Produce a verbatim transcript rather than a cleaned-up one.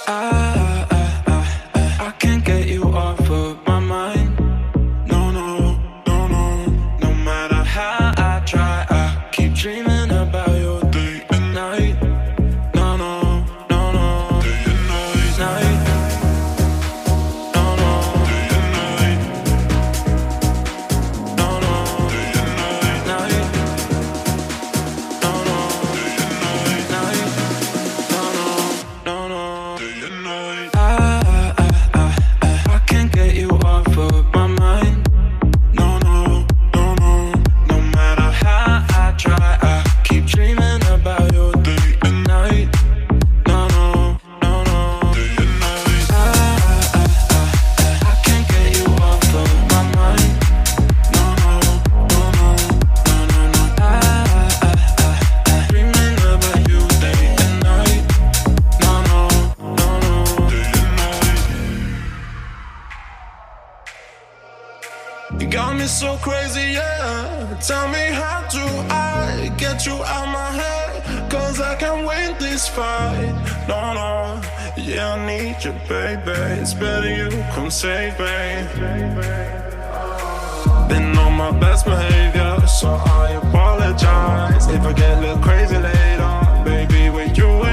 I, I, I, I can't get you off of my mind. No, no, no, no. No matter how I try, I keep dreaming about you day and night. No, no, no, no. Day and night, night. No, no. Day and night. No, no. Day and night, night. No, no. Day and night, night. No, no, no, no. Day and night. I, I, I, I, I can't get you off of my mind. No, no, no, no. No matter how I try, I keep dreaming about you day and night. No, no, no, no. Day and night. I, I, I, I, I can't get you off of my mind. No, no, no, no, no, no, no. I, I, I, I, dreaming about you day and night. No, no, no, no. Day and night. You got me so crazy, yeah. Tell me, how do I get you out my head? Cause I can't win this fight. No, no. Yeah, I need you, baby. It's better you come save me. Been on my best behavior, so I apologize if I get a little crazy later. Baby, with you